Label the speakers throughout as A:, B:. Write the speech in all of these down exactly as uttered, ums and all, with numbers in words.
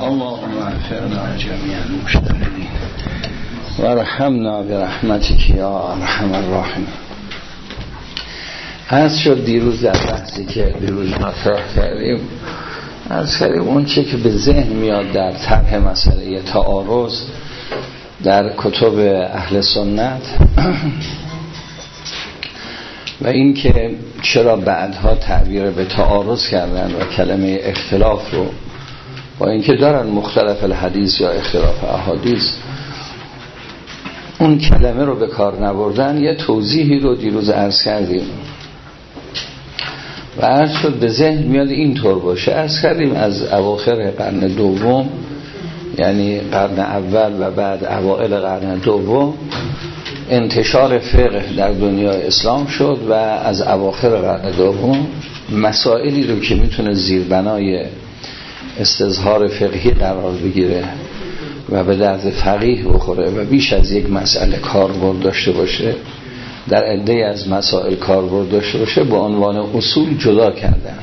A: اللهم اغفرنا جميع المشتغلين وارحمنا برحمتك یا ارحم الراحمین. عرض شد دیروز در بحثی که دیروز مطرح کردیم، عرض کردیم اون چه که به ذهن میاد در طرح مسئله تعارض در کتب اهل سنت و این که چرا بعدها تعبیر به تعارض کردن و کلمه اختلاف رو با اینکه دارن مختلف الحدیث یا اختلاف احادیث اون کلمه رو به کار نبردن، یه توضیحی رو دیروز عرض کردیم و عرض شد به ذهن میاد اینطور باشه. عرض کردیم از اواخر قرن دوم، یعنی قرن اول و بعد اوائل قرن دوم، انتشار فقه در دنیای اسلام شد و از اواخر قرن دوم مسائلی رو که میتونه زیربنای استظهار فقهی قرار بگیره و به درد فقیه بخوره و بیش از یک مسئله کاربرد داشته باشه، در عده از مسائل کاربرد داشته باشه، به عنوان اصول جدا کردن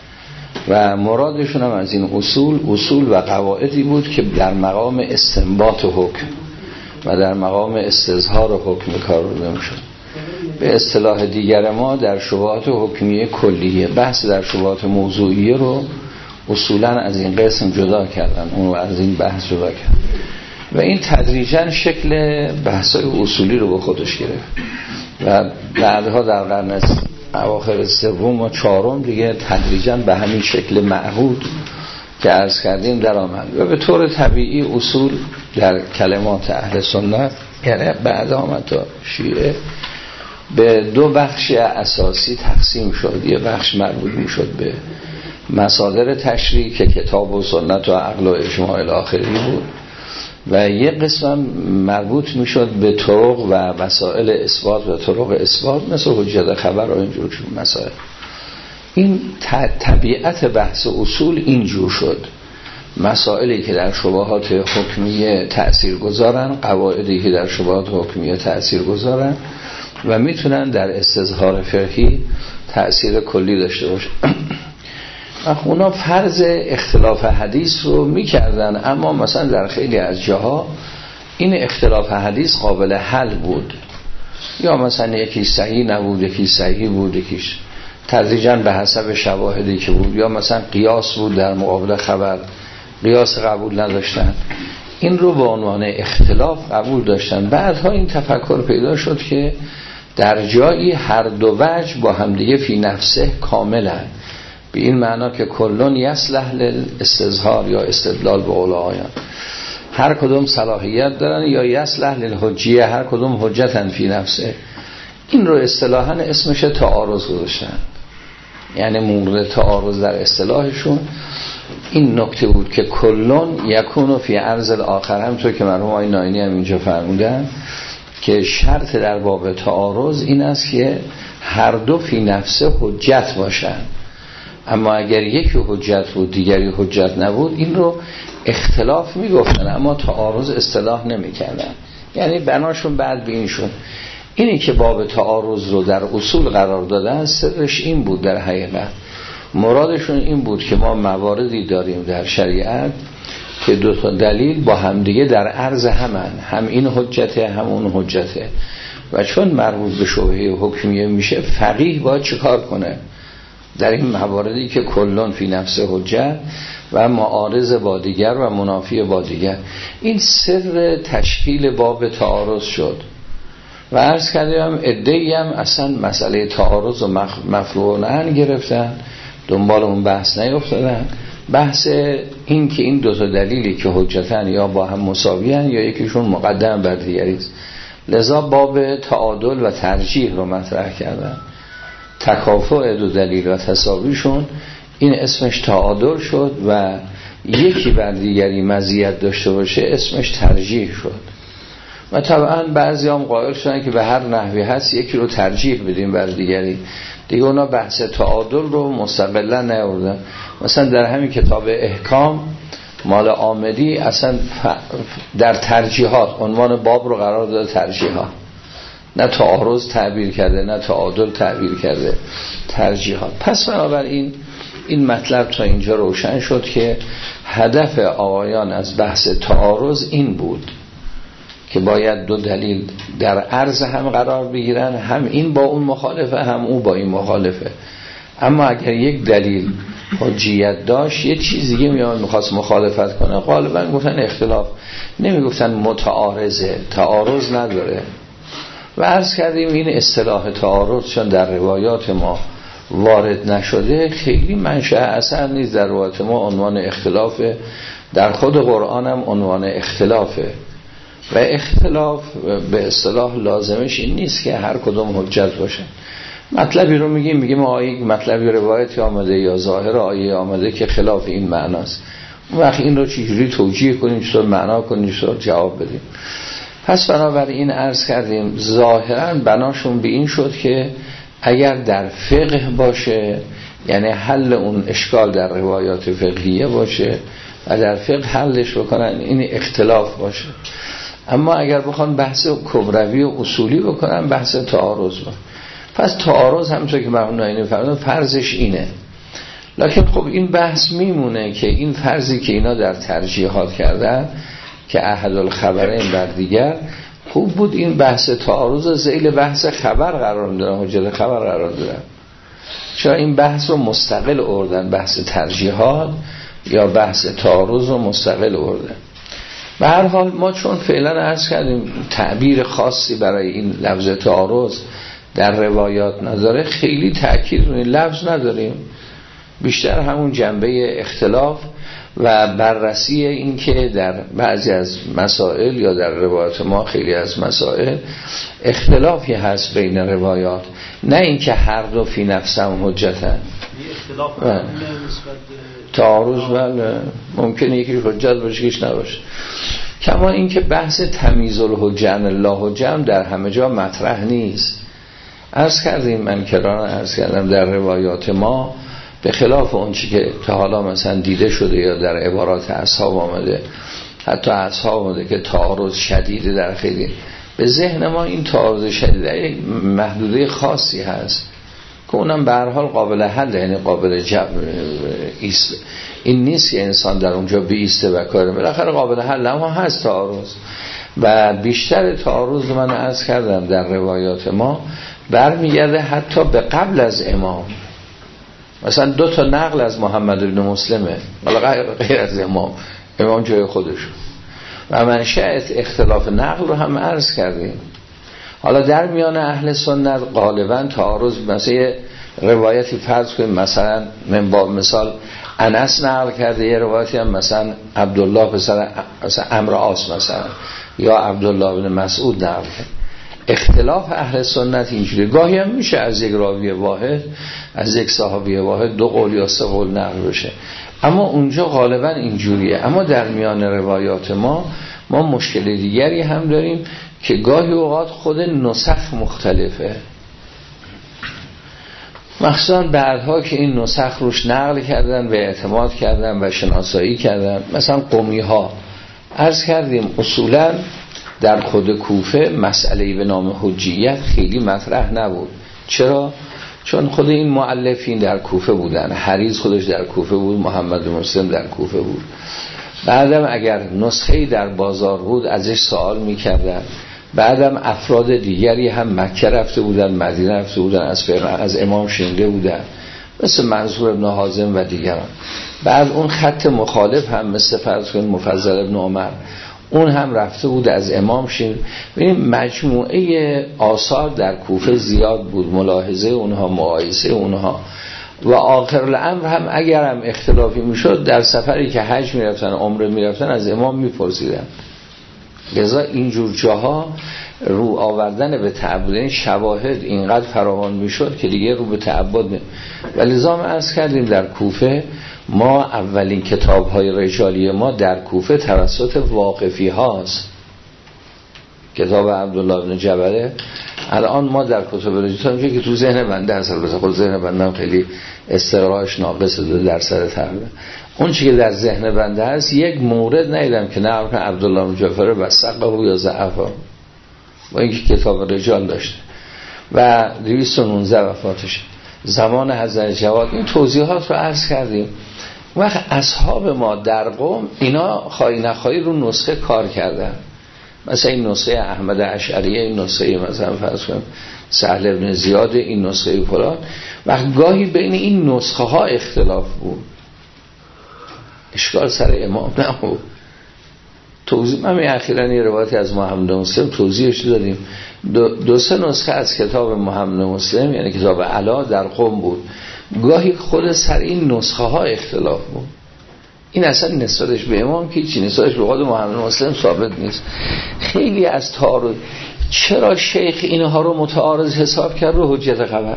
A: و مرادشون هم از این اصول اصول و قواعدی بود که در مقام استنباط حکم و در مقام استظهار حکم کار برده میشد. به اصطلاح دیگر ما در شبهات حکمیه کلیه، بحث در شبهات موضوعیه رو اصولا از این قسم جدا کردن، اون رو از این بحث جدا کردن و این تدریجا شکل بحثای اصولی رو به خودش گرفت و بعدها در قرن اواخر سوم و چهارم دیگه تدریجا به همین شکل معهود که عرض کردیم در آمد و به طور طبیعی اصول در کلمات اهل سنت، یعنی بعد آمد تا شیعه، به دو بخش اساسی تقسیم شد. یه بخش مربوط می شد به مصادر تشریع که کتاب و سنت و عقل و اجماع الاخری بود و یه قسم مربوط می شد به طرق و وسائل اثبات و طرق اثبات مثل حجت خبر و اینجور مسائل. این طبیعت بحث اصول اینجور شد، مسائلی که در شبهات حکمیه تأثیر گذارن، قواعدی که در شبهات حکمیه تأثیر گذارن و میتونن در استظهار فقهی تأثیر کلی داشته باشن. اونا فرض اختلاف حدیث رو میکردن، اما مثلا در خیلی از جاها این اختلاف حدیث قابل حل بود، یا مثلا یکی صحیح نبود، یکی صحیح بود، یکیش تدریجاً به حسب شواهدی که بود، یا مثلا قیاس بود در مقابل خبر، قیاس قبول نداشتن، این رو به عنوان اختلاف قبول داشتن. بعدها این تفکر پیدا شد که در جایی هر دو وجه با همدیگه فی نفسه کاملن، به این معنا که کلون یصلح للاستظهار یا استدلال به قول آیان، هر کدوم صلاحیت دارن، یا یصلح للحجیه، هر کدوم حجتن فی نفسه. این رو اصطلاحاً اسمش تعارض گذاشتن، یعنی مورد تعارض در اصطلاحشون این نکته بود که کلون یکونو فی عرض الاخر، همونطور که مرحوم آقای ناینی هم اینجا فرمودن که شرط در باب تعارض این است که هر دو فی نفسه حجت باشن، اما اگر یکی حجت بود دیگری حجت نبود این رو اختلاف میگفتن اما تعارض اصطلاح نمیکردن. یعنی بناشون بعد به اینشون اینی که باب تعارض رو در اصول قرار دادن، سرش این بود در حقیقت مرادشون این بود که ما مواردی داریم در شریعت که دو تا دلیل با همدیگه در عرض همن، هم این حجته هم اون حجته و چون مربوط به شبهه حکمیه میشه، فقیه باید چیکار کنه در این مواردی که کلون فی نفس حجت و معارض با دیگر و منافی با دیگر. این سر تشکیل باب تعارض شد و عرض کردیم عده‌ای هم اصلا مسئله تعارض و مفروع نهن گرفتن، دنبال اون بحث نیفتادن. بحث این که این دو تا دلیلی که حجتن یا با هم مساویان یا یکیشون مقدم بر دیگری است، لذا باب تعادل و ترجیح رو مطرح کردن. تکافؤ دو دلیل و تساویشون این اسمش تعادل شد و یکی بر دیگری مزیت داشته باشه اسمش ترجیح شد. و طبعا بعضی هم قائل شدن که به هر نحوی هست یکی رو ترجیح بدیم بر دیگری، دیگه اونا بحث تعادل رو مستقلا نیاوردن. مثلا در همین کتاب احکام مال آمدی اصلا در ترجیحات عنوان باب رو قرار داده ترجیحات، نه تعارض تعبیر کرده نه تعادل تعبیر کرده، ترجیحات. پس بنابراین این مطلب تا اینجا روشن شد که هدف آقایان از بحث تعارض این بود که باید دو دلیل در عرض هم قرار بگیرن، هم این با اون مخالفه هم اون با این مخالفه. اما اگر یک دلیل حجیت داشت یه چیز دیگه میاد میخواست مخالفت کنه، غالبا گفتن اختلاف، نمیگفتن متعارضه، تعارض نداره. و عرض کردیم این اصطلاح تعارض چون در روایات ما وارد نشده، خیلی منشأ اثر نیست. در روایات ما عنوان اختلافه، در خود قرآن هم عنوان اختلافه و اختلاف به اصطلاح لازمش این نیست که هر کدوم حجت باشه. مطلبی رو میگیم میگیم آیه یک مطلبی روایتی آمده یا ظاهر آیه آمده که خلاف این معناست، اون وقت این رو چجوری توجیه کنیم، چطور معنا کنیم، چطور جواب بدیم. پس بنابراین عرض کردیم ظاهرا بناشون به این شد که اگر در فقه باشه، یعنی حل اون اشکال در روایات فقهیه باشه و در فقه حلش بکنن، این اختلاف باشه. اما اگر بخوان بحث کبروی و اصولی بکنن، بحث تعارض باشه. پس تعارض همونطور که مرحوم نایینی فرمودن فرضش اینه. لکن خب این بحث میمونه که این فرضی که اینا در ترجیحات کردن که احد الخبرین بر دیگر، خوب بود این بحث تعارض ذیل بحث خبر قرار میدن، حجت خبر قرار دادن. چرا این بحث رو مستقل آوردن، بحث ترجیحات یا بحث تعارض رو مستقل آوردن. به هر حال ما چون فعلا عرض کردیم تعبیر خاصی برای این لفظ تعارض در روایات نداره، خیلی تأکید روی لفظ نداریم، بیشتر همون جنبه اختلاف و بررسی این که در بعضی از مسائل یا در روایات ما خیلی از مسائل اختلافی هست بین روایات، نه اینکه هر دو فی نفسهم حجتن. اختلاف تعارض بله ممکنه یکی حجت باشه یکیش نباشه. کما اینکه بحث تمییز الحجه عن الله حجه در همه جا مطرح نیست. عرض کردیم من کران عرض کردم در روایات ما به خلاف اون چی که تا حالا مثلا دیده شده یا در عبارات اصحاب آمده، حتی اصحاب آمده که تعارض شدیده در خیلی، به ذهن ما این تعارض شدیده یک محدوده خاصی هست که اونم به هر حال قابل حل، یعنی قابل جبر ایست. این نیست که انسان در اونجا بیسته و کاره، بالاخره قابل حل اما هست تعارض. و بیشتر تعارض من عرض کردم در روایات ما برمیگرده حتی به قبل از امام. مثلا دو تا نقل از محمد بن مسلمه، ولی غیر از امام، امام جای خودشون. و منشأ اختلاف نقل رو هم عرض کردیم. حالا در میان اهل سنت غالبا تعارض، مثلا روایتی فرض کنیم مثلا من با مثال انس نقل کرده، یه روایتی هم مثلا عبدالله پسر مثلا عمرو عاص مثلا یا عبدالله بن مسعود نقل کرد. اختلاف اهل سنت اینجوری، گاهی هم میشه از یک راوی واحد، از یک صحابی واحد دو قول یا سه قول نقل بشه، اما اونجا غالبا اینجوریه. اما در میان روایات ما ما مشکل دیگری هم داریم که گاهی اوقات خود نسخ مختلفه، مخصوصا بعدها که این نسخ روش نقل کردن و اعتماد کردن و شناسایی کردن. مثلا قمی ها عرض کردیم اصولا در خود کوفه مسئله به نام حجیت خیلی مطرح نبود. چرا؟ چون خود این مؤلفین در کوفه بودن، حریز خودش در کوفه بود، محمد مسلم در کوفه بود. بعدم اگر نسخه‌ای در بازار بود ازش سوال می‌کردن. بعدم افراد دیگری هم مکه رفته بودن، مدینه رفته بودن، از از امام شنیده بودن، مثل منصور ابن حازم و دیگران. بعد اون خط مخالف هم مثل فرض کنید مفضل ابن عمر، اون هم رفته بود از امام شنید. ببین مجموعه آثار در کوفه زیاد بود، ملاحظه اونها، مقایسه اونها. و آخر الامر هم اگر هم اختلافی میشد در سفری که حج میرفتن، عمره میرفتن، از امام میپرسیدن. لذا اینجور جاها رو آوردن به تعبد، این شواهد اینقدر فراوان میشد که دیگه رو به تعبد می. و لذا ما عرض کردیم در کوفه ما اولین کتاب های رجالی ما در کوفه توسط واقفی هاست. کتاب عبدالله بن جبره الان ما در کتاب رجالی میشه که تو ذهن بنده هست، البته خود ذهن بنده هم خیلی استقراش ناقصه دو درصد تقریبا. اون چی که در ذهن بنده هست یک مورد ندیدم که نقل کنه عبدالله بن جعفر وثقه یا ضعفه، با اینکه کتاب رجال داشته و دویست و نوزده وفاتشه. زمان حضرت جواد. این توضیحات رو عرض کردیم. وقت اصحاب ما در قم اینا خواهی نخواهی رو نسخه کار کردن. مثلا این نسخه احمد اشعریه، این نسخه مثلا فرض کنیم سهل بن زیاد، این نسخه فلان. وقت گاهی بین این نسخه ها اختلاف بود، اشکال سر امام نبود. توضیح من اخیراً یه روایتی از محمد مسلم توضیحش دادیم. دو, دو سه نسخه از کتاب محمد مسلم یعنی کتاب علا در قم بود. گاهی خود سر این نسخه ها اختلاف بود. این اصلا نسبتش به امام که چی، نسبتش به خود محمد مسلم ثابت نیست. خیلی از تعارض. چرا شیخ اینها رو متعارض حساب کرد رو حجت خبر؟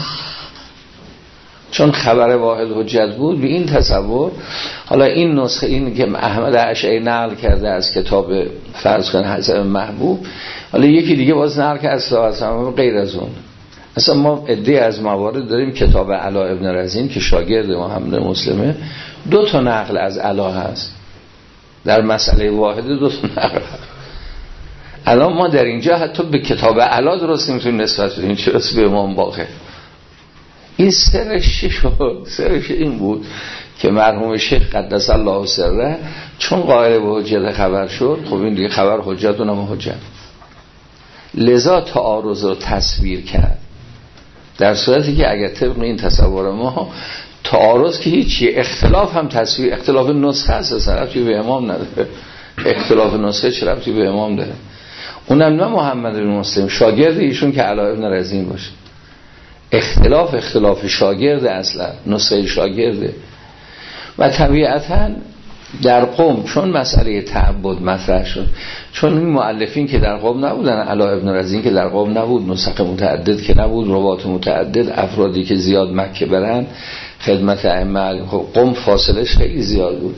A: چون خبر واحد حجت بود به این تصور. حالا این نسخه این که احمد اشعری نقل کرده از کتاب فرض کن حضرت محبوب، حالا یکی دیگه باز نقل کرده از صحابه غیر از اون. اصلا ما عده از موارد داریم کتاب علا ابن رزین که شاگرد محمد مسلمه، دو تا نقل از علا هست در مسئله واحد، دو تا نقل هست. الان ما در اینجا حتی به کتاب علا درست نمیتونیم نسبت بدیم، چرا به امام باقر. این سرش شد، سرش این بود که مرحوم شیخ قدس الله سره چون قائل به حجت خبر شد، خب این دیگه خبر حجت و نام حجت، لذا تعارض رو تصویر کرد. در صورتی که اگر طبق این تصور ما تعارض که هیچی، اختلاف هم تصویر، اختلاف نسخه هست، ربطی به امام نداره. اختلاف نسخه چه ربطی به امام داره؟ اونم نه محمد بن مسلم شاگرد ایشون که علا ابن رزین باشه. اختلاف اختلاف شاگرد، اصلا نسخه شاگرده. و طبیعتاً در قم چون مسئله تعبد مطرح شد، چون این مؤلفین که در قم نبودن، علا ابن رزین که در قم نبود، نسخ متعدد که نبود، روات متعدد، افرادی که زیاد مکه برن خدمت ائمه، خب قم فاصلش خیلی زیاد بود،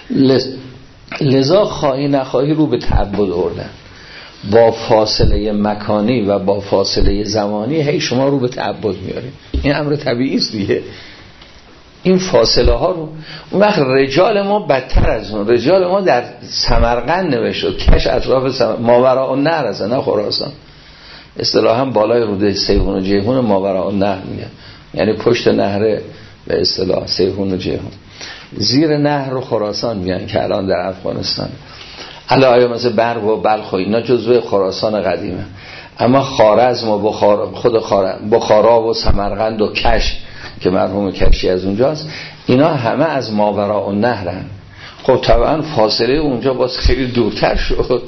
A: لذا خواهی نخواهی رو به تعبد آوردن. با فاصله مکانی و با فاصله زمانی هی شما رو به تعبد میارید. این امر طبیعی است دیگه. این فاصله ها رو اون وقت رجال ما بدتر از اون. رجال ما در سمرقند نوشته کش اطراف سمر... ماوراء النهر هست، نه خراسان. اصطلاحا بالای روده سیحون و جیحون ماوراء النهر میگن، یعنی پشت نهر به اصطلاح سیحون و جیحون. زیر نهر و خراسان میگن که الان در افغانستان. علاوه مثل برق و بلخ و اینا جزو خراسان قدیمه. اما خوارزم و بخارا، خود بخارا و سمرقند و کش که مرحوم کشی از اونجاست، اینا همه از ماوراء النهرن. خب طبعا فاصله اونجا باز خیلی دورتر شد.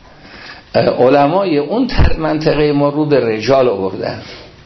A: علمای اون منطقه ما رو به رجال آوردن.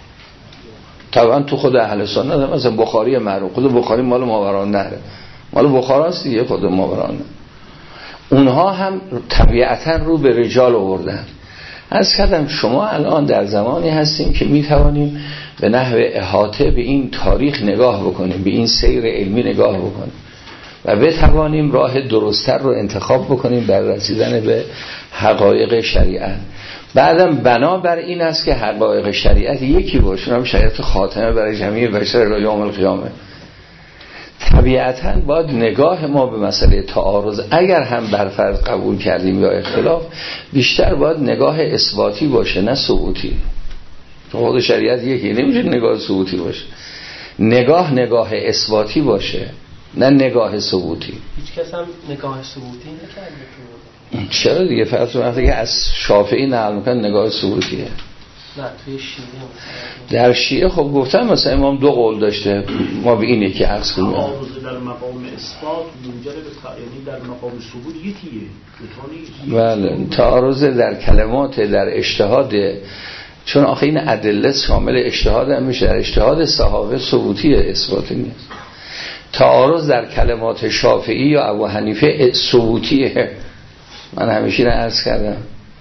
A: طبعا تو خود اهل سنت مثلا بخاری معروف، خود بخاری مال ماوراء النهره، مال بخاراست دیگه، خود ماوراء النهر. اونها هم طبیعتا رو به رجال آوردن. از کردم شما الان در زمانی هستیم که میتوانیم به نحو احاطه به این تاریخ نگاه بکنیم، به این سیر علمی نگاه بکنیم و بتوانیم راه درست‌تر رو انتخاب بکنیم برای رسیدن به حقایق شریعت. بعدم بنابر این است که حقایق شریعت یکی باشه، هم شریعت خاتمه برای جمعی بشر الی یوم القیامه. طبیعتاً باید نگاه ما به مسئله تعارض، اگر هم برفرض قبول کردیم یا اختلاف، بیشتر باید نگاه اثباتی باشه نه ثبوتی. خود شریعت یکی، نمیشه نگاه ثبوتی باشه. نگاه نگاه اثباتی باشه نه نگاه ثبوتی.
B: هیچ کس هم نگاه ثبوتی نکرده.
A: چرا دیگه؟ فرض وقتی که از شافعی نقل میکنن نگاه ثبوتیه.
B: نه توی شیعه
A: در شیعه خب گفتم مثلا امام دو قول داشته، ما به اینه که عکس کنیم
C: تعارض در مقام اثبات منجر به یعنی در مقام ثبوت یکیه.
A: بله، تعارض در کلمات، در اجتهاد، چون آخه این ادله شامل اجتهاد هم میشه. در اجتهاد صحابه ثبوتی اثباتی نیست. تعارض در کلمات شافعی یا ابو حنیفه ثبوتیه. من همیشه اینو عرض کردم.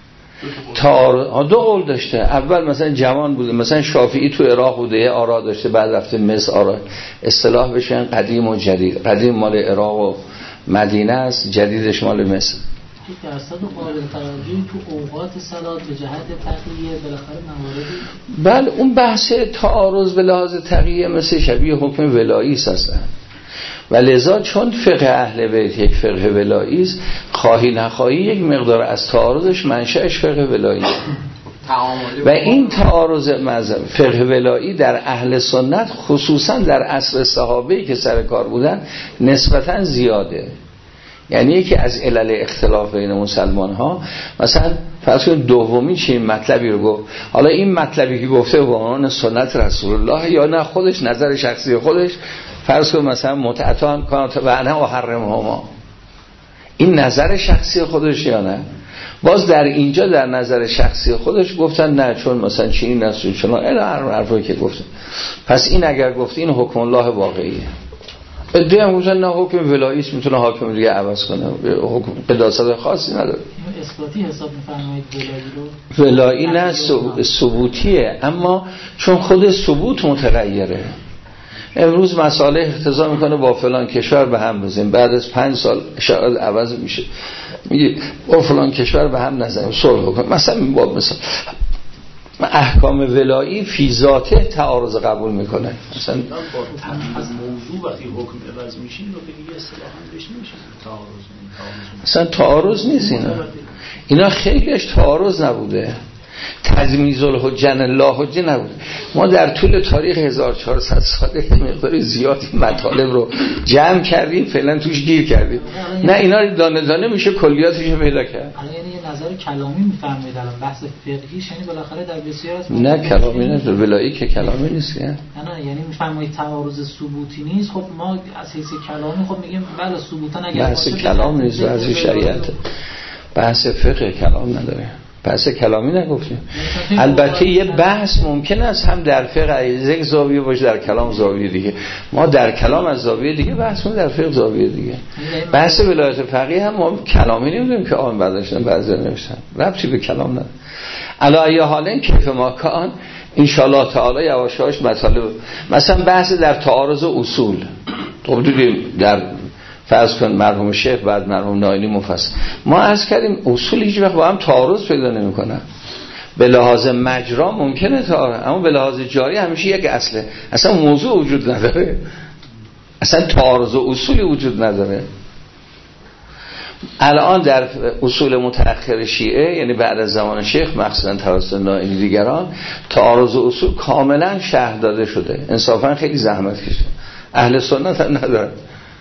A: تعارض دو قول داشته. اول مثلا جوان بوده، مثلا شافعی تو عراق بوده یه آرا داشته، بعد رفته مصر آرا. اصطلاح بشن قدیم و جدید. قدیم مال عراق و مدینه است، جدیدش مال مصر.
D: درصد قابل توجهی تو اوقات صلات به جهت تقیه بالاخره مواردی.
A: بله، اون بحث تعارض به لحاظ تقیه مثل شبیه حکم ولایی است اصلا. و لذا چون فقه اهل بیت یک فقه ولایی است، خواهی نخواهی یک مقدار از تعارضش منشأش فقه ولایی.
E: تعاملی
A: و این تعارض مذهب فقه ولایی در اهل سنت خصوصا در عصر صحابه که سر کار بودن نسبتا زیاده. یعنی یکی از علل اختلاف بین مسلمان ها مثلا فرض کنید دومی چه مطلبی رو گفت، حالا این مطلبی که گفته به عنوان سنت رسول الله یا نه خودش نظر شخصی خودش، فرض کنید مثلا متعتان کانت و انا احرمهما، این نظر شخصی خودش یا نه. باز در اینجا در نظر شخصی خودش گفتن نه چون مثلا چینی نسون چون الی حرفی که گفتن، پس این اگر گفت این حکم الله واقعیه. ادعا هم گفتن نه حکم ولاییست میتونه حاکم دیگه عوض کنه، حکم قداست خاصی نداره.
D: اثباتی حساب می‌فرمایید ولایی رو؟
A: ولایی نه ثبوتیه، اما چون خود ثبوت متغیره. امروز مسئله اقتضا میکنه با فلان کشور به هم بزنیم، بعد از پنج سال شاید عوض میشه، میگه با فلان کشور به هم نزنیم صلح بکنیم. مثلا با مثلا احکام ولایی فی ذاته تعارض قبول میکنه. مثلا
C: با از موضوع وقتی حکم عوض میشین رو دیگه اصطلاحاً بهش نمیشه تعارض.
A: مثلا تعارض نیست اینا، اینا خیلیش تعارض نبوده. تضمیز الحجه الله حجه نبود. ما در طول تاریخ هزار و چهارصد ساله مقدار زیادی مطالب رو جمع کردیم، فعلا توش گیر کردیم. نه اینا رو دانه دانه میشه کلیاتش رو پیدا کرد.
D: الان یعنی یه نظر کلامی میفرمایید الان بحث فقهیش، یعنی بالاخره در بسیار از
A: نه کلامی نه، ولایی که کلامی نیست که.
D: نه نه یعنی میفرمایید تعارض ثبوتی نیست. خب ما از حیث کلامی خب میگیم بله ثبوتا اگر
A: بحث کلام نیست، بحث شریعت، بحث فقه کلام نداره، بحث کلامی نگفتیم. البته یه بحث ممکن است هم در فقه از یک زاویه باشه، در کلام زاویه دیگه. ما در کلام از زاویه دیگه بحث کنیم، در فقه زاویه دیگه. بحث ولایت فقیه هم ما کلامی نمیدونیم که آن برداشتن بعضی نوشتن، ربطی به کلام نداره. علی حال این کیف ما کان ان شاء الله تعالی یواشاش مطالب مثلا بحث در تعارض اصول. خب دیدیم در فرض کن مرحوم شیخ بعد مرحوم نایلی مفصل ما عرض کردیم اصول هیچ وقت با هم تعارض پیدا نمی‌کنن. به لحاظ مجرا ممکنه تعارض، اما به لحاظ جاری همیشه یک اصله، اصلا موضوع وجود نداره، اصلا تعارض و اصولی وجود نداره. الان در اصول متأخر شیعه یعنی بعد از زمان شیخ مخصوصا توسط نایلی دیگران تعارض و اصول کاملا شرح داده شده. انصافا خیلی زحمت کشیده، اهل سنت هم ندارن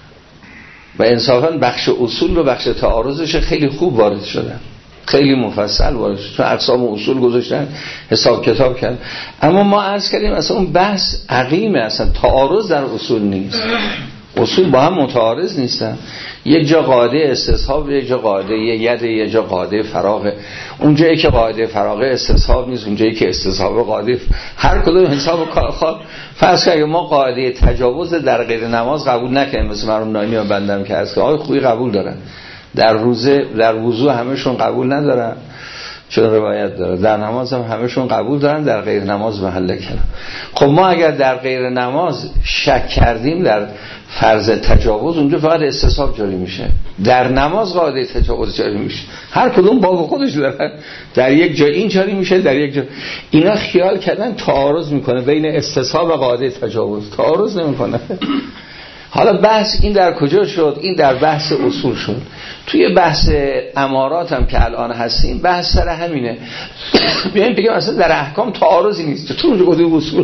A: و انصافا بخش اصول رو بخش تعارضش خیلی خوب وارد شدن، خیلی مفصل وارد شدن، چون اقسام اصول گذاشتن حساب کتاب کردن. اما ما عرض کردیم اصلا اون بحث عقیمه، اصلا تعارض در اصول نیست، اصول با هم متعارض نیستن. یک جا قاعده استصحاب، یک جا قاعده ید، یک جا قاعده فراغ. اونجایی که قاعده فراغ استصحاب نیست، اونجایی که استصحاب قاعده، هر کدوم حساب خواب. فرض کنید ما قاعده تجاوز در غیر نماز قبول نکنیم، مثل مرحوم نایمی و بندم که از که آقای خویی قبول دارن، در روزه در وضو همشون قبول ندارن چون روایت داره، در نماز هم همشون قبول دارن، در غیر نماز محل کلام. خب ما اگر در غیر نماز شک کردیم در فرض تجاوز، اونجا فقط استصحاب جاری میشه، در نماز قاعده تجاوز جاری میشه. هر کدوم باب خودش داره، در یک جا این جاری میشه، در یک جا. اینا خیال کردن تعارض میکنه بین استصحاب و قاعده تجاوز، تعارض نمیکنه. حالا بحث این در کجا شد؟ این در بحث اصول شد. توی بحث امارات هم که الان هستیم بحث سر همینه. بیایم بگیم اصلا در احکام تعارضی نیست، تو اونجا گفته اصول.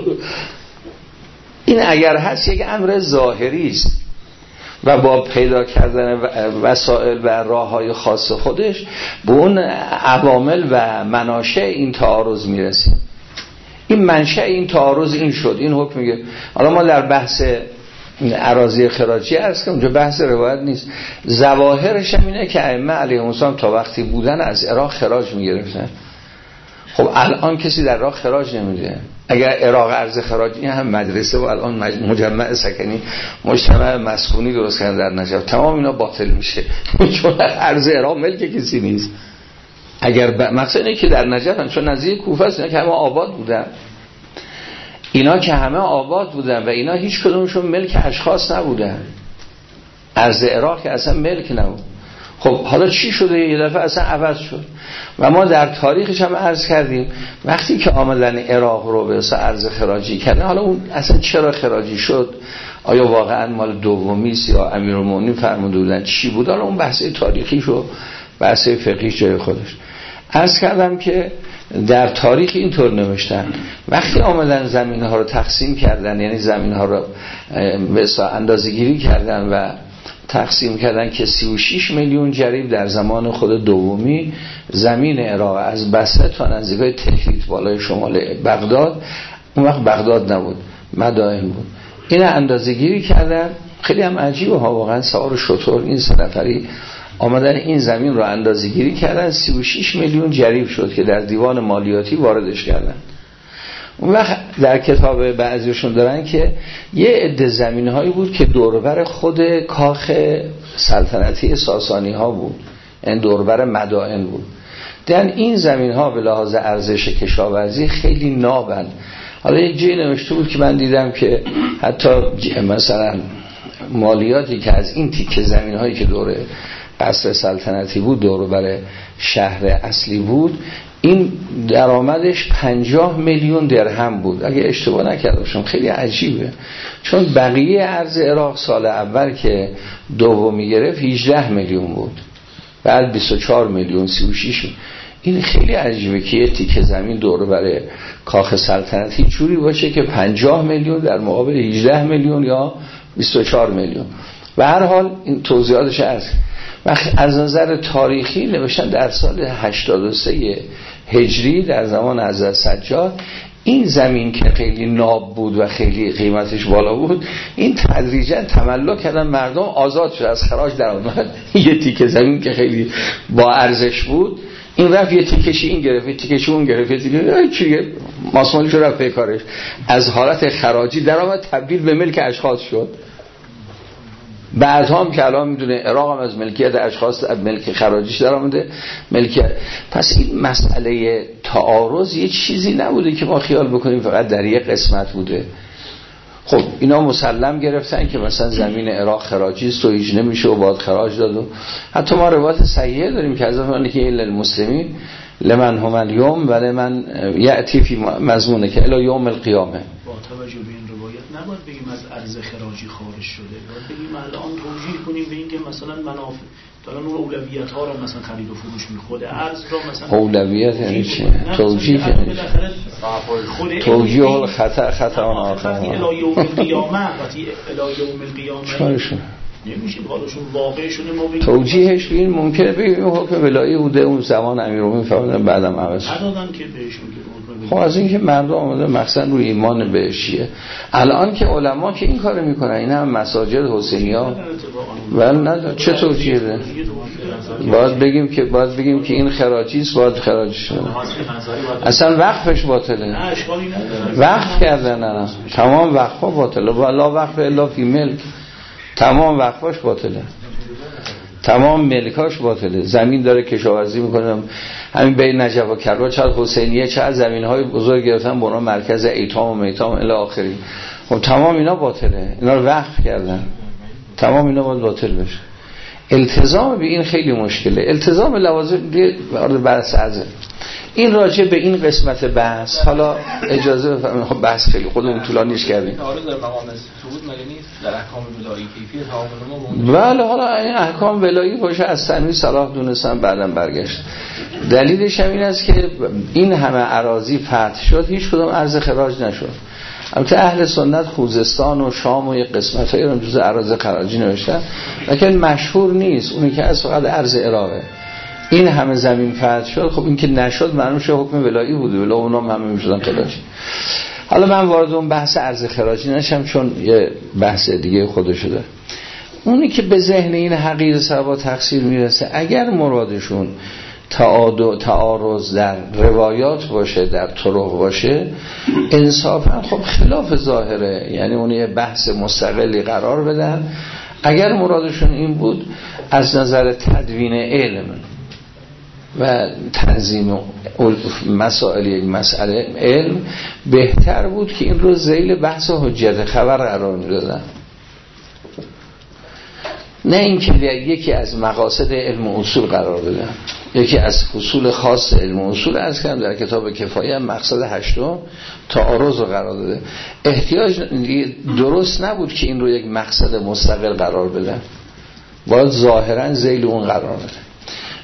A: این اگر هست یک امر ظاهری است و با پیدا کردن وسایل و راههای خاص خودش به اون عوامل و مناشأ این تعارض میرسیم. این منشأ این تعارض این شد، این حکم میگه. حالا ما در بحث اراضی خراجی عرض کنم، اونجا بحث روایت نیست، ظواهرش هم اینه که ائمه علیهم السلام تا وقتی بودن از عراق خراج میگرفتن. خب الان کسی در عراق خراج نمیده. اگر عراق ارز خراجی هم مدرسه و الان مجمع سکنی مجتمع مسکونی درست کردن در نجف، تمام اینا باطل میشه چون ارز عراق ملک کسی نیست. اگر ب... مقصد اینه که در نجف هم چون نزدیک کوفه است، اینا که همه آباد بودن، اینا که همه آباد بودن و اینا هیچ کدومشون ملک اشخاص نبودن، ارز عراق که اصلا ملک نبود. خب حالا چی شده؟ یه دفعه اصلا عوض شد و ما در تاریخش هم عرض کردیم وقتی که آمدن عراق رو به اصلا ارز خراجی کردن، حالا اون اصلا چرا خراجی شد، آیا واقعا مال دومیست یا امیرالمومنین فرموده بودن چی بود، حالا اون بحث تاریخیش و بحث فقهیش جای خودش. عرض کردم که در تاریخ اینطور نوشتن وقتی آمدن زمین ها رو تقسیم کردن، یعنی زمین ها رو به اندازه گیری کردن و تقسیم کردن که سی و شش میلیون جریب در زمان خود دومی زمین عراق از بصره تا نزدیکای تکریت بالای شمال بغداد، اون وقت بغداد نبود مدائن بود، این اندازه گیری کردن. خیلی هم عجیبه ها، واقعا سوار شطور این سه نفری آمدن این زمین رو اندازه گیری کردن، سی و شش میلیون جریب شد که در دیوان مالیاتی واردش کردن. اون وقت در کتاب بعضیشون دارن که یه عده زمین هایی بود که دوربر خود کاخ سلطنتی ساسانی ها بود، این دوربر مدائن بود. در این زمین ها به لحاظ ارزش کشاورزی خیلی نابند. حالا یک جایی نوشته بود که من دیدم که حتی مثلا مالیاتی که از این تیکه زمین هایی که دور قصر سلطنتی بود دوربر شهر اصلی بود، این درآمدش پنجاه میلیون درهم بود اگه اشتباه نکرده باشم. خیلی عجیبه، چون بقیه ارز عراق سال اول که دومی گرفت هجده میلیون بود، بعد بیست و چهار میلیون، سی و شش. این خیلی عجیبه که یه تیکه زمین دور برای کاخ سلطنتی جوری باشه که پنجاه میلیون در مقابل هجده میلیون یا بیست و چهار میلیون. و هر حال این توضیحاتش هست. وقتی از نظر تاریخی نوشتن در سال هشتاد و سه هجری در زمان حضرت سجاد این زمین که خیلی ناب بود و خیلی قیمتش بالا بود، این تدریجا تملک کردن، مردم آزاد شد، از خراج در اومد. یه تیکه زمین که خیلی با ارزش بود این رفت یه تیکشی این گرفت، یه تیکشی اون گرفت، یه تیکشی چیه ماسمالیش رفت به کارش، از حالت خراجی در آمد تبدیل به ملک اشخاص شد. بعد هم که الان میدونه عراق هم از ملکیت اشخاص ملک خراجیش در آمده ملکیت. پس این مسئله تعارض یه چیزی نبوده که ما خیال بکنیم فقط در یک قسمت بوده. خب اینا مسلم گرفتن که مثلا زمین عراق خراجی است و هیچ نمیشه و باید خراج داد. و حتی ما روایت صحیحه داریم که از اون که للمسلمین لمن هم اليوم و لمن یأتی فی مضمونه که الی یوم القیامه.
C: با توجه به این روایت نباید بگیم از ارز خراجی خارج شده، باید بگیم الان توجیه کنیم به این که مثلا منافع دارن اون اولویت ها رو مثلا خرید و فروش می خود ارز رو مثلا
A: اولویت یعنی چی؟ توجیه یعنی توجیه ها خطا خطا آن آخر
C: الی یوم القیامه وقتی الی یوم القیامه
A: چارشون
C: نمیشه حالشون واقع شده. ما بگیم
A: توجیهش این ممکنه بگیم حکم ولایی بوده اون زمان امیرالمومنین فرمودن بعدم عوض
C: ندادن که بهشون که
A: خب از این که مردم آمده مخصوصا روی ایمان بهشیه. الان که علما که این کارو میکنن، این هم مساجد حسینی‌ها ولی نداره چه توجیه ده؟ باید بگیم که باید بگیم که این خراجی است، باید خراجش بده. اصلا وقفش باطله، وقف کردن نه تمام وقفا باطله، والا وقف الا فی ملک، تمام وقفاش باطله، تمام ملکاش باطله. زمین داره کشاورزی میکنه، همین بین نجف و کربلا چقدر حسینیه چقدر زمینهای بزرگ گرفتن به اونها مرکز ایتام و میتام الی آخری. خب تمام اینا باطله، اینا رو وقف کردن، تمام اینا باید باطل بشه. التزام به این خیلی مشکله. التزام لوازم وارد بحث ازه این راجع به این قسمت بحث. حالا اجازه بفرمایید، خب بحث خیلی خودمون طولانیش کردیم.
B: تعارض در مقام ثبوت مگه نیست در احکام ولایی کیفیت تعامل ما؟
A: بله، حالا این احکام ولایی باشه از تنویع صلاح دونستن بعدم برگشت. دلیلش هم این است که این همه اراضی فتح شد، هیچ کدوم ارز خراج نشد. البته اهل سنت خوزستان و شام و یک قسمتایی رو جزء اراضی خراجی نوشتن، لیکن مشهور نیست. اونی که از فقط ارز عراقه. این همه زمین فتح شد، خب این که نشد معلوم شد حکم ولایی بوده، ولی اونام همه میشدن خراجی. حالا من وارد اون بحث ارز خراجی نشم چون یه بحث دیگه خودشو داره. اونی که به ذهن این حقیر سبا تقصیر میرسه، اگر مرادشون تعارض در روایات باشه، در طرق باشه، انصافا خب خلاف ظاهره، یعنی اون یه بحث مستقلی قرار بدن. اگر مرادشون این بود از نظر تدوین علم و تنظیم مسائل یک مسئله علم، بهتر بود که این رو ذیل بحث حجت خبر قرار میدادن، نه اینکه یکی از مقاصد علم و اصول قرار بدن. یکی از اصول خاص علم و اصول از کردم در کتاب کفایه مقصد هشتم تعارض رو قرار داده. احتیاج درست نبود که این رو یک مقصد مستقل قرار بدن، باید ظاهرا ذیل اون قرار بده.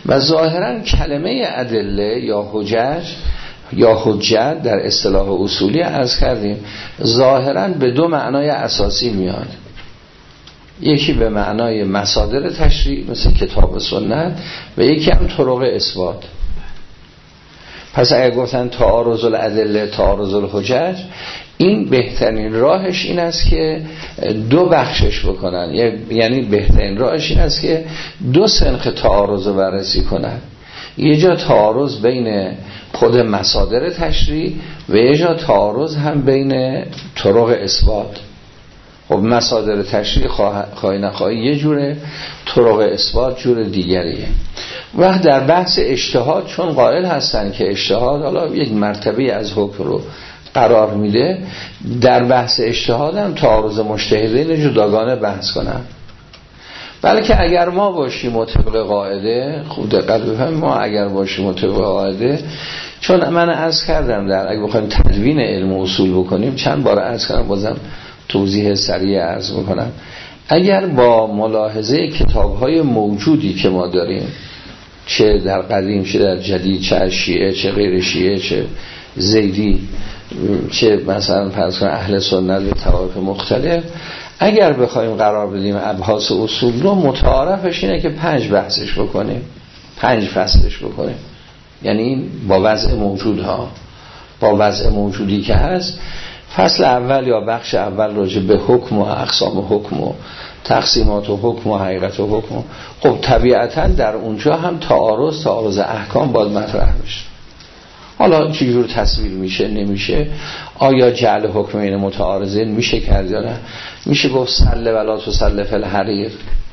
A: و ظاهرا کلمه ادله یا حجج یا حجت در اصطلاح اصولی عرض کردیم ظاهرا به دو معنای اساسی میاد. یکی به معنای مصادر تشریع مثل کتاب و سنت و یکی هم طرق اثبات. پس اگر گفتن تعارض الادله تعارض الحجج، این بهترین راهش این است که دو بخشش بکنن، یعنی بهترین راهش این است که دو سنخ تعارض رو بررسی کنن. یه جا تعارض بین خود مصادر تشریع و یه جا تعارض هم بین طرق اثبات. خب مصادر تشریع خواهی نخواهی یه جوره، طرق اثبات جور دیگریه. وقت در بحث اجتهاد چون قائل هستن که اجتهاد حالا یک مرتبه از حکم رو قرار میده، در بحث اجتهاد هم تعارض مجتهدین جداگانه بحث کنن. بلکه اگر ما باشیم مطابق قاعده، خوب دقت بفهمید، ما اگر باشیم مطابق قاعده، چون من عرض کردم در اگه بخوایم تدوین علم و اصول بکنیم، چند بار عرض کردم بازم توضیح سریع عرض میکنم، اگر با ملاحظه کتاب‌های موجودی که ما داریم، چه در قدیم چه در جدید، چه شیعه چه غیر شیعه، چه زیدی چه مثلا فرض کن اهل سنت به طوایف مختلف، اگر بخوایم قرار بدیم ابحاث اصول رو، متعارفش اینه که پنج بحثش بکنیم، پنج فصلش بکنیم. یعنی این با وضع موجودها، با وضع موجودی که هست، فصل اول یا بخش اول راجع به حکم و اقسام حکم و تقسیمات و حکم و حقیقت و حکم، خب طبیعتا در اونجا هم تعارض تعارض احکام باید مطرح بشه. حالا چجور تصویر میشه نمیشه، آیا جعل حکمین متعارضین میشه کرد یا نه؟ میشه گفت سله ولا تسله فی الحریر،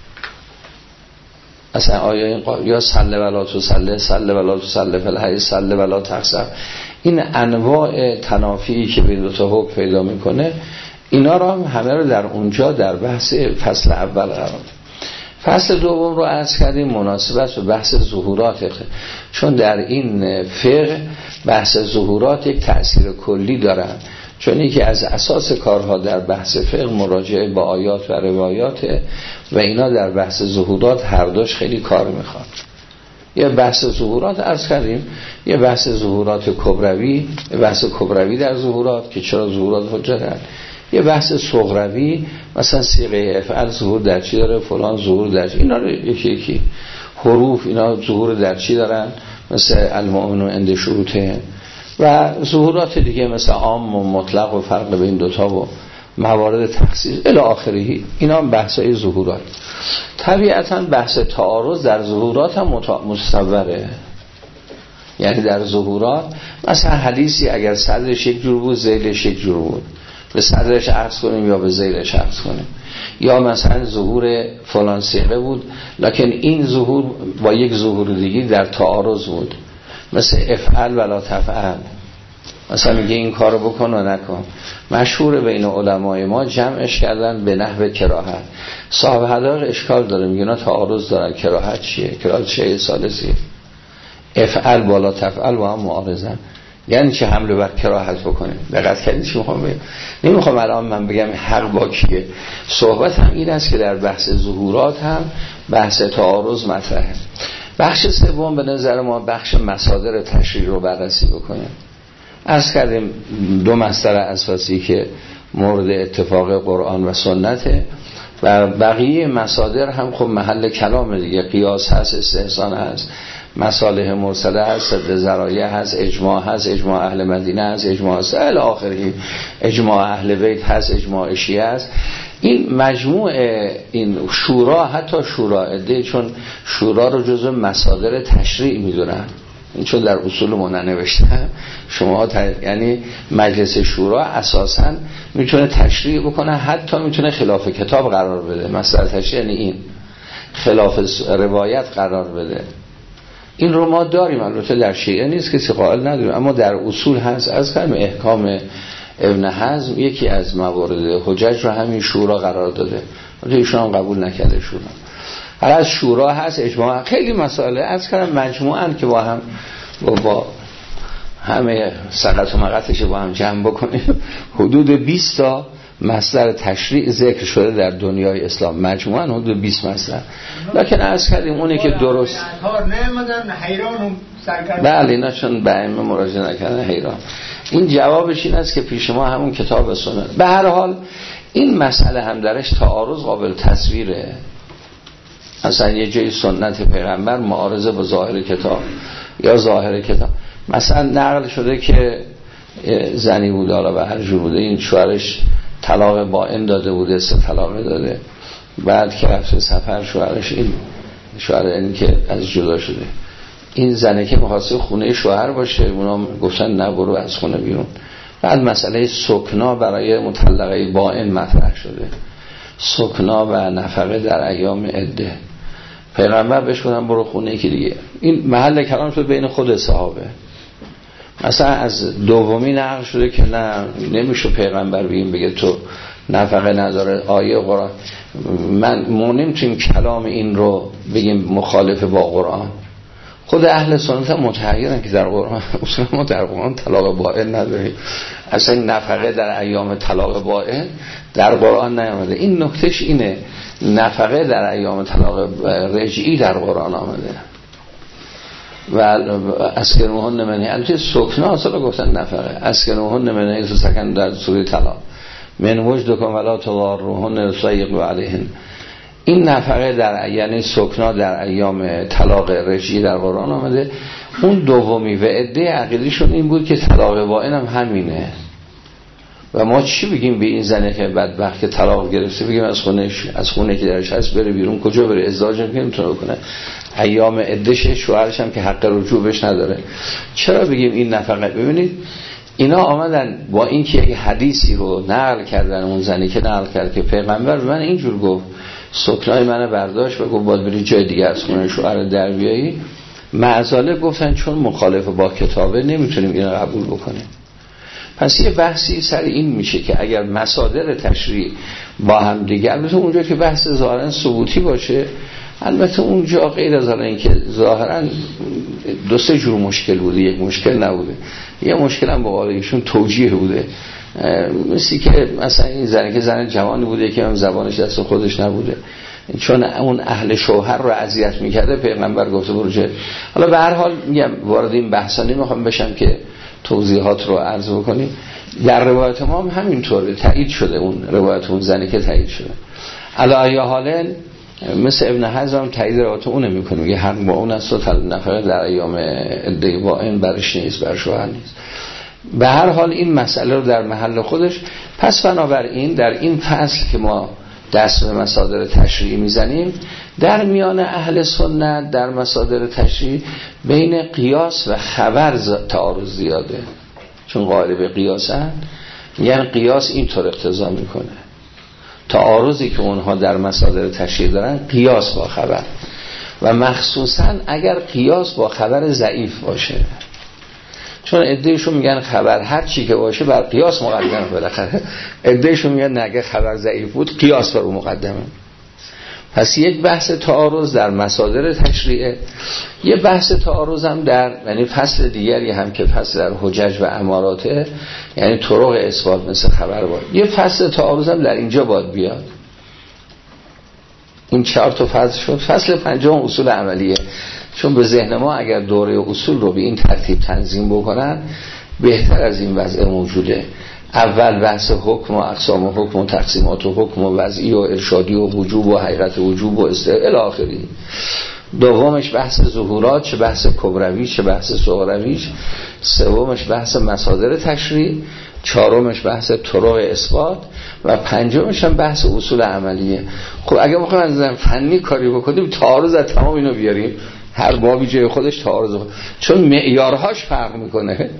A: اصلا آیا این قا... یا سله ولا تسله، سله ولا تسله فی الحریر، سله ولا تقسم، این انواع تنافی که بین دو تا حکم پیدا میکنه، اینا رو هم همه رو در اونجا در بحث فصل اول قرار داد. فصل دوم رو عرض کردیم مناسبت به بحث ظهورات، چون در این فقه بحث ظهورات یک تأثیر کلی دارن، چون یکی از اساس کارها در بحث فقه مراجعه با آیات و روایات و اینا در بحث ظهورات هر دوش خیلی کار میخواد. یه بحث ظهورات عرض کردیم، یه بحث ظهورات کبروی، یه بحث کبروی در ظهورات که چرا ظهورات حجتن، یه بحث صغروی مثلا صیغه افعال ظهور در چی داره، فلان ظهور در چی، اینا رو یکی یکی، حروف اینا ظهور در چی دارن، مثل المؤمنون عند شروطه، و ظهورات دیگه مثل عام و مطلق و فرق بین دوتا و موارد تخصیص الی آخره، اینا هم بحثای ظهورات. طبیعتا بحث تعارض در ظهورات هم متصوره، یعنی در ظهورات مثلا حدیثی اگر صدرش یک جور بود ذیلش یک جور بود، به صدرش عکس کنیم یا به ذیلش عکس کنیم، یا مثلا ظهور فلان صیغه بود لکن این ظهور با یک ظهور دیگه در تعارض بود، مثل افعل ولا تفعل، مثلا میگه این کارو بکن و نکن. مشهور بین علمای ما جمعش کردن به نحو کراهت. صاحب حداق اشکال داره، میگه اینا تعارض دارن، کراهت چیه؟ کراهت شیء ثالثی، افعل بالا تفعل با هم معارضن، یعنی چه حمله بر کراهت بکنیم. دقت کردید چی میخوام بگم؟ نمیخوام الان من بگم حق با کیه، صحبت هم این است که در بحث ظهورات هم بحث تعارض مطرحه. بخش سوم به نظر ما بخش مصادر تشریع رو بررسی بکنیم. عرض کردیم دو مصدر اساسی که مورد اتفاق قرآن و سنته و بقیه مصادر هم خب محل کلام دیگه، قیاس هست، استحسان هست، مصالح مرسله هست، سد ذرایع هست، اجماع هست، اجماع اهل مدینه هست، اجماع اهل آخری، اجماع اهل بیت هست، اجماع شیعه هست. این مجموع این شورا، حتی شورا عده، چون شورا رو جزو مصادر تشریع میدونن، این چون در اصول ما ننوشتن، شما ت... یعنی مجلس شورا اساساً میتونه تشریع بکنه، حتی میتونه خلاف کتاب قرار بده. مثلا تشریع یعنی این خلاف روایت قرار بده. این رو ما داریم، البته در شیعه نیست کسی قائل نداریم، اما در اصول هست. از کلمه احکام ابن حزم یکی از موارد حجج رو همین شورا قرار داده، ولی ایشون قبول نکرده شورا. هر از شورا هست، اجماع، خیلی مسائل از کلمه مجموعاً که با هم با, با همه سقط و مقطش با هم جمع بکنیم حدود بیست تا مصدر تشریع ذکر شده در دنیای اسلام مجموعاً حدود بیست مصدر. لکن عرض کردیم اونی که درست بله اینا چون به ائمه مراجعه نکردن حیران. این جوابش این است که پیش ما همون کتاب سنت. به هر حال این مسئله هم درش تعارض قابل تصویره. مثلا یه جای سنت پیغمبر معارضه با ظاهر کتاب یا ظاهر کتاب. مثلا نقل شده که زنی بود حالا به هر جور بوده، این شوهرش طلاق بائن داده بوده، سه طلاق داده، بعد که رفت سفر شوهرش این شوهر این که از جدا شده، این زنه که می‌خواسته خونه شوهر باشه، اونا گفتن نه برو از خونه بیرون. بعد مسئله سکنا برای مطلقه بائن مطرح شده، سکنا و نفقه در ایام عده. پیغمبر بهش گفتن برو خونه یکی دیگه. این محل کلام شد بین خود صحابه. مثلا از دومی نقل شده که نه نمیشه پیغمبر بگیم بگه تو نفقه نداره، آیه قرآن من ما نمیتونیم کلام این رو بگیم مخالف با قرآن. خود اهل سنت متحیرن که در قرآن اصلا ما در قرآن طلاق بائن نداریم، اصلا نفقه در ایام طلاق بائن در قرآن نیامده. این نکتهش اینه، نفقه در ایام طلاق رجعی در قرآن آمده و اسکنوهن من البته سکنا اصلا گفتن نفقه، اسکنوهن من حیث سکن در سوره طلاق من وجدکم ولا تضاروهن لتضیقوا علیهن. این نفقه در یعنی سکنا در ایام طلاق رجعی در قرآن آمده. اون دومی و عده عقیدهشون این بود که طلاق بائن هم همینه و ما چی بگیم به این زنه که بدبخت که طلاق گرفته بگیم از خونه از خونه که درش هست بره بیرون، کجا بره؟ ازدواج نمیتونه بکنه، ایام عدهش شوهرش هم که حق رجوع بهش نداره، چرا بگیم این نفقه؟ ببینید اینا آمدن با اینکه یک حدیثی رو نقل کردن، اون زنی که نقل کرد که پیغمبر به من اینجور گفت سکنای منو برداشت و گفت باید بری جای دیگه از خونه شوهر در بیایی، معذاله گفتن چون مخالف با کتابه نمیتونیم اینو قبول بکنیم. پس یه بحثی سر این میشه که اگر مصادر تشریع با هم دیگه، البته اونجا که بحث ظاهرا ثبوتی باشه، البته اونجا غیر از این که ظاهرا دو سه جور مشکل بوده، یک مشکل نبوده، یه مشکل هم با قالیشون توجیه بوده، مثلی که مثلا این زنی که زن جوانی بوده که هم زبانش دست خودش نبوده، چون اون اهل شوهر رو اذیت میکرده پیغمبر گفته برو جه. حالا به هر حال میگم وارد این بحثا نمیخوام بشم که توضیحات رو عرض بکنیم. در روایت ما هم همینطوره، تایید شده اون روایت اون زنی که تایید شده. علی حال مثل ابن حزم تایید روایت اون نمیکنه، میگه حق با اون است و طلب نفقه در ایام عده بائن برش نیست، بر شوهر نیست. به هر حال این مسئله رو در محل خودش. پس بنابراین در این فصل که ما دست به مصادر تشریعی میزنیم، در میان اهل سنت در مصادر تشریعی بین قیاس و خبر تعارض زیاده، چون قائل به قیاسن، یعنی قیاس اینطور اقتضا میکنه. تعارضی که اونها در مصادر تشریعی دارن قیاس با خبر، و مخصوصا اگر قیاس با خبر ضعیف باشه، چون عدهشون میگن خبر هر چی که باشه بر قیاس مقدمه، بالاخره عدهشون میگن نگه خبر ضعیف بود قیاس بر مقدمه. پس یک بحث تعارض در مصادر تشریعه، یه بحث تعارض هم در یعنی فصل دیگری هم که فصل در حجج و اماراته، یعنی طرق اثبات مثل خبر باید، یه فصل تعارض هم در اینجا باید بیاد. این چهار تا فصل شد. فصل پنجم اصول عملیه، چون به ذهن ما اگر دوره اصول رو به این ترتیب تنظیم بکنن بهتر از این وضع موجوده. اول بحث حکم و اقسام و حکم و تقسیمات و حکم و وضعی و ارشادی و وجوب و حقیقت وجوب و استقلال الی آخری. دومش بحث ظهورات، چه بحث کبروی چه بحث صغروی. سومش بحث مصادر تشریع. چهارمش بحث طرق اثبات و پنجمش هم بحث اصول عملیه. خب اگه میخوایم از فنی کاری بکنیم تعارض از تمام اینو بیاریم، هر بابی جای خودش تعارض، چون معیارهاش فرق میکنه.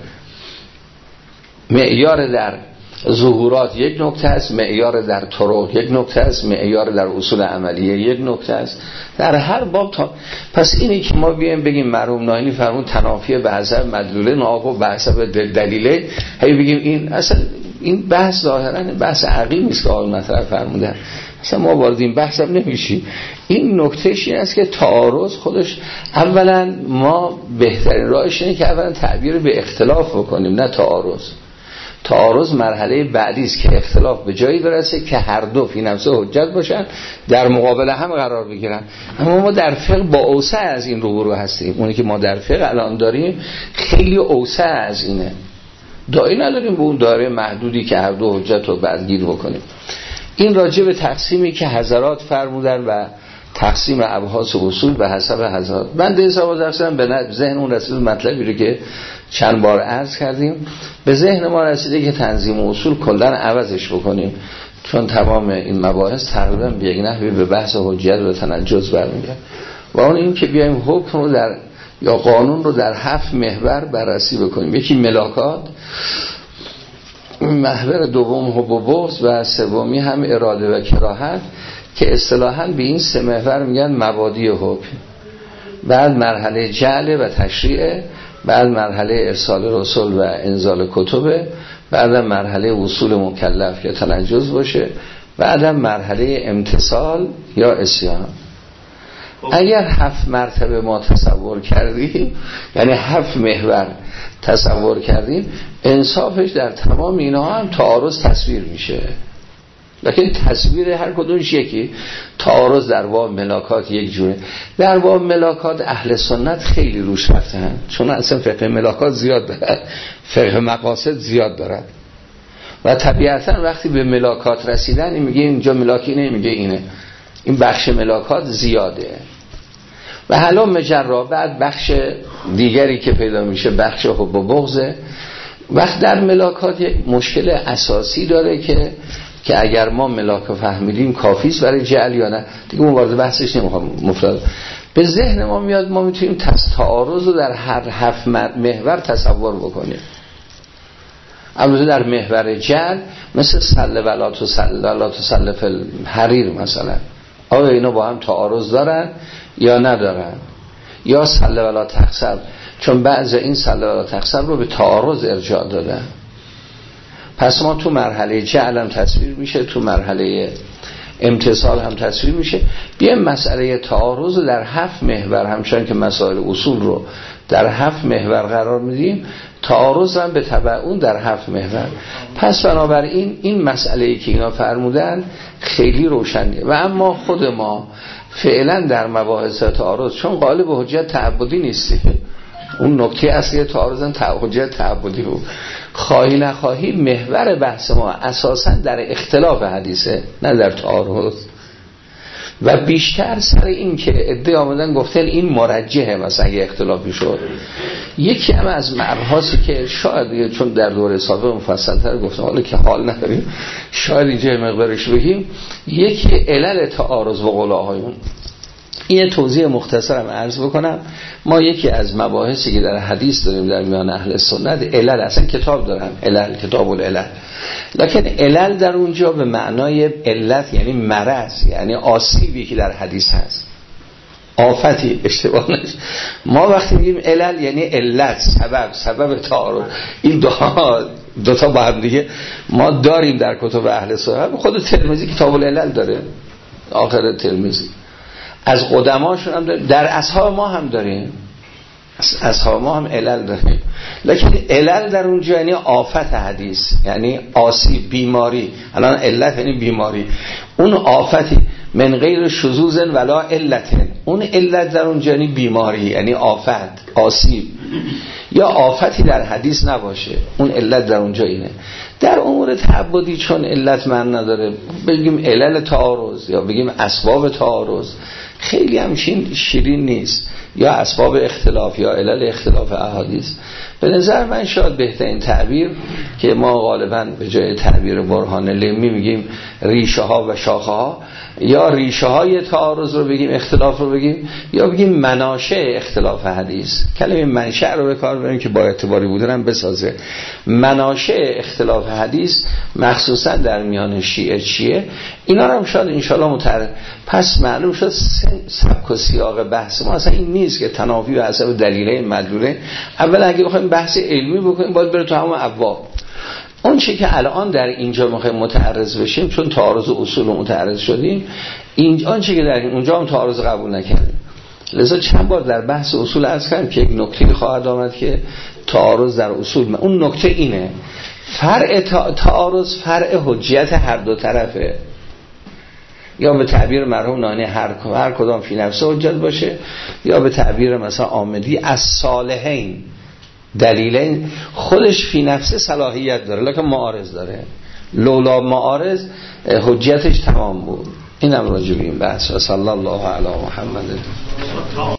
A: معیار در ظهورات یک نکته است، معیار در طرق یک نکته است، معیار در اصول عملیه یک نکته است، در هر باب تا... پس اینی که ما بیایم بگیم مرحوم ناینی فرمون تنافیه به حسب مدلوله ناف و به حسب دلیله، هی بگیم این اصلا این بحث ظاهرا بحث عقیم است که آقای مطرح فرمودن، اصلا ما وارد این بحث هم نمیشیم. این نکتهش این است که تعارض خودش اولا ما بهترین راهش اینه که اولا تعبیر به اختلاف بکنیم نه تعارض. تعارض مرحله بعدی است که اختلاف به جایی برسه که هر دو فی نفسه حجت باشن، در مقابل هم قرار بگیرن. اما ما در فقه با اوسع از این روبرو هستیم. اونی که ما در فقه الان داریم خیلی اوسع از اینه. دایی نداریم به اون دایره محدودی که هر دو حجت رو بعدگیر بکنیم. این راجع به تقسیمی که حضرات فرمودن و تقسیم ابحاث و اصول به حسب حضرات. بنده حساب درستم به ذهن اون رسید مطلبی رو که چند بار عرض کردیم، به ذهن ما رسیده که تنظیم اصول کلن عوضش بکنیم، چون تمام این مباحث تقریبا به یک نحوی به بحث حجت و تنجز برمیگرده. و اون این که بیایم حکم رو در یا قانون رو در هفت محور بررسی بکنیم. یکی ملاکات، محور دوم حب و بغض و سومی هم اراده و کراهت که اصطلاحاً به این سه محور میگن مبادی حکم. بعد مرحله جعل و تشریع، بعد مرحله ارسال رسول و انزال کتب، بعد مرحله وصول مکلف که تنجز باشه، بعد مرحله امتثال یا عصیان. اگر هفت مرتبه ما تصور کردیم، یعنی هفت محور تصور کردیم، انصافش در تمام اینها هم تعارض تصویر میشه. لکن تصویر هر کدومش یکی. تعارض در باب ملاکات یک جوره. در باب ملاکات اهل سنت خیلی روش رفتن، چون اصلا فقه ملاکات زیاد دارد، فقه مقاصد زیاد دارد و طبیعتا وقتی به ملاکات رسیدن این میگه اینجا ملاکی اینه، میگه اینه، این بخش ملاکات زیاده. و حالا مجرا بعد بخش دیگری که پیدا میشه بخش حب و بغضه. وقت در ملاکات یک مشکل اساسی داره که که اگر ما ملاک فهمیدیم کافیست برای جعل یا نه، دیگه اون وارد بحثش نمیخوام. مفرد به ذهن ما میاد ما میتونیم تعارض رو در هر هفت محور تصور بکنیم. البته در محور جعل مثل سله ولات و سله ولات و سله فل حریر مثلا، آیا اینا با هم تعارض دارن یا ندارن؟ یا سله ولا تقسم، چون بعضی این سله ولا تقسم رو به تعارض ارجاع دادن. پس ما تو مرحله جعل هم تصویر میشه، تو مرحله امتصال هم تصویر میشه. بیایم مسئله تعارض در هفت محور، همچنان که مسائل اصول رو در هفت محور قرار میدیم، تعارض هم به تبع اون در هفت محور. پس بنابراین این مسئله‌ای که اینا فرمودن خیلی روشنه. و اما خود ما فعلا در مباحث تعارض چون قائل به حجت تعبدی نیستی، اون نکته اصلی تعارض حجت تعبدی بود، خواهی نخواهی محور بحث ما اساسا در اختلاف حدیثه، نه در تعارض. و بیشتر سر این که عده آمدن گفتن این مرجحه، مثلا اگه اختلافی شد. یکی هم از مباحثی که شاید چون در دوره سابق مفصل‌تر گفتم، حالا که حال نداریم شاید اینجا مقدارش بگیم، یکی علل تعارض و قول‌هایون. این توضیح مختصرم عرض بکنم. ما یکی از مباحثی که در حدیث داریم در میان اهل سنت علل، اصلا کتاب دارم علل، کتاب العلل، لکن علل در اونجا به معنای علت یعنی مرض، یعنی آسیبی که در حدیث هست، آفتی، اشتباه نشه. ما وقتی میگیم علل یعنی علت، سبب، سبب تعارض. این دو دو تا با هم دیگه ما داریم در کتب اهل سنت. خود ترمذی کتاب العلل داره، آخر ترمذی از قدماشون هم داریم، در اصحاب ما هم داریم، اصحاب ما هم علل داریم. لکن علل در اونجا یعنی آفت حدیث، یعنی آسیب، بیماری. الان علت یعنی بیماری، اون آفتی من غیر شذوذ ولا علت، اون علت در اونجا یعنی بیماری، یعنی آفت، آسیب، یا آفتی در حدیث نباشه، اون علت در اونجا اینه. در امور تعبدی چون علت من نداره، بگیم علل تعارض یا بگیم اسباب تعارض، خیلی همچین شیرین نیست، یا اسباب اختلاف یا علل اختلاف احادیث. به نظر من شاید بهترین تعبیر که ما غالبا به جای تعبیر برهان لمی میگیم ریشه ها و شاخه ها، یا ریشه های تعارض رو بگیم، اختلاف رو بگیم، یا بگیم مناشأ اختلاف حدیث. کلمه منشأ رو به کار ببریم که با اعتباری بودن هم بسازه. مناشأ اختلاف حدیث مخصوصا در میان شیعه چیه، اینا رو هم شاید انشالله متعرض. پس معلوم شد سبک و سیاق بحث ما اصلا این نیست که تنافی و حسب دلیله مدلوله. اول اگه بخوایم بحث علمی بکنیم باید بره تو همون ابواب. اون چی که الان در اینجا میخوایم متعرض بشیم، چون تعارض اصول رو متعرض شدیم، اینجا آن چی که در اونجا هم تعارض قبول نکردیم، لذا چند بار در بحث اصول عرض کردم که یک نکته خواهد آمد که تعارض در اصول، اون نکته اینه فرع تعارض فرع حجیت هر دو طرفه، یا به تعبیر مرحوم نانی هر هر کدام فی نفسه حجت باشه، یا به تعبیر مثلا آمدی از صالحین دلیلین خودش فی نفسه صلاحیت داره لکن معارض داره، لولا معارض حجتش تمام بود. اینم راجع به این بحث. و صلی الله علی محمد.